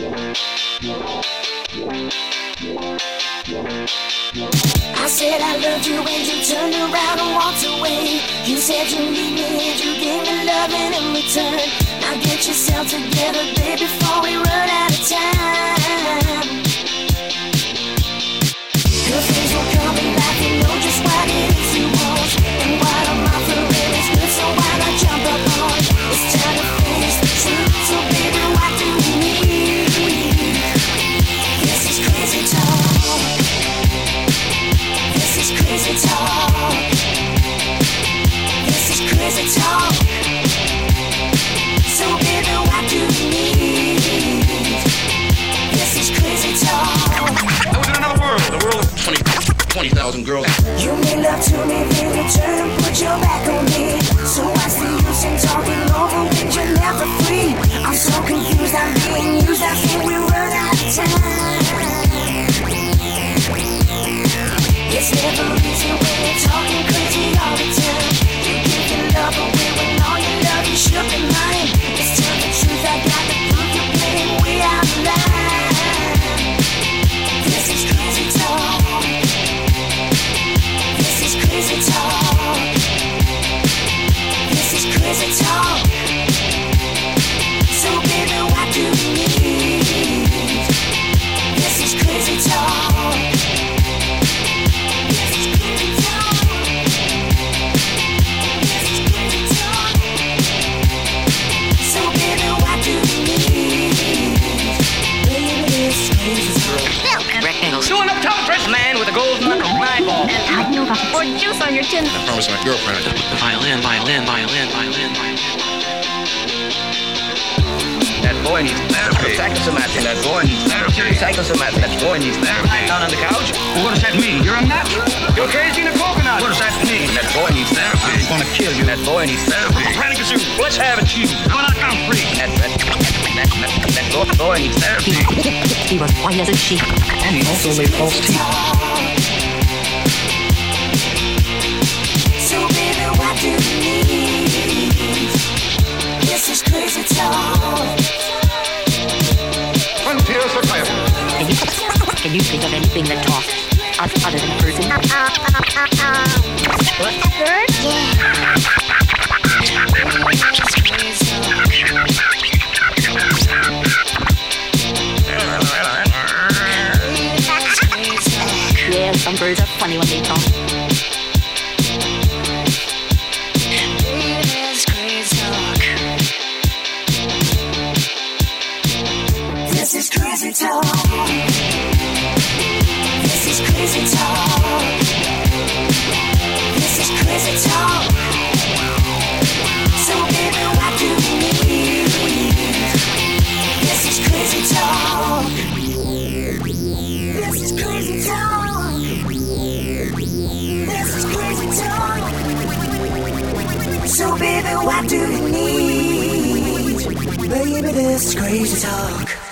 I said I loved you and you turned around and walked away. You said you need me and you gave me loving in return. Now get yourself together, baby, before we run out of time. Your things will come back, you know just what it is you want. And what I'm offering is good, so why not jump up on? It's time to face the truth, so baby, what do you need? This is crazy talk. This is crazy talk. This is crazy talk. So baby, what do you need? This is crazy talk. I was in another world, the world of 20,000 girls. You made love to me, then you turn and put your back on me. So what's the use in talking over when you're never free? I'm so confused, I'm being used, I think we run out of time. It's never easy when you're talking crazy all the time. You give your love away when all your love you should be mine. It's time for truth, I got the proof, you're playing way out of line. This is crazy talk. This is crazy talk. This is crazy talk. So baby, what do you need? This is crazy talk. This is crazy talk. This is crazy talk. So baby, what do you need? Baby, this is crazy talk. Rectangles. Doing up top, fresh man with a golden eyeball. Or juice on your chin. I promised my girlfriend. The violin. That boy needs therapy. Psychosomatic. That boy needs therapy. Psychosomatic. That boy needs therapy. Down on the couch. What does that mean? You're a nut. You're crazy in a coconut. What does that mean? That boy needs therapy. I'm gonna kill you. That boy needs therapy. Panic is you. Let's have it, you. I'm not come free. That boy needs therapy. He was white as a sheep. And he also made false teeth. So baby, what do you need? This is crazy talk. Frontiers for fire. Can you think of anything that talks other than person? What? Bird? Yeah, some birds are funny when they talk. This is crazy talk. This is crazy talk. This is crazy talk. So baby, what do you need? This is crazy talk. This is crazy talk. This is crazy talk. So baby, what do you need? Baby, this is crazy talk.